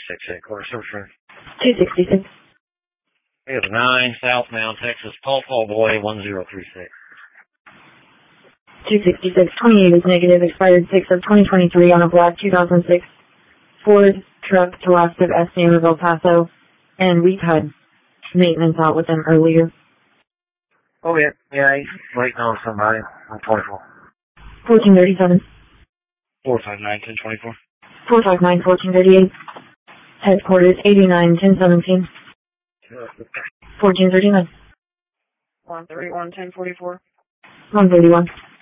Quarter Service Room. 266. We have 9 southbound Texas, Paul Boy 1036. 266, 28 is negative, expired 6 of 2023 on a black 2006 Ford truck to last of San of El Paso, and we've had maintenance out with them earlier. Oh, yeah, he's waiting on somebody on 24. 1437. 459 1024. 459 1438. Headquarters 89 1017. 1439. 131 1044. 131.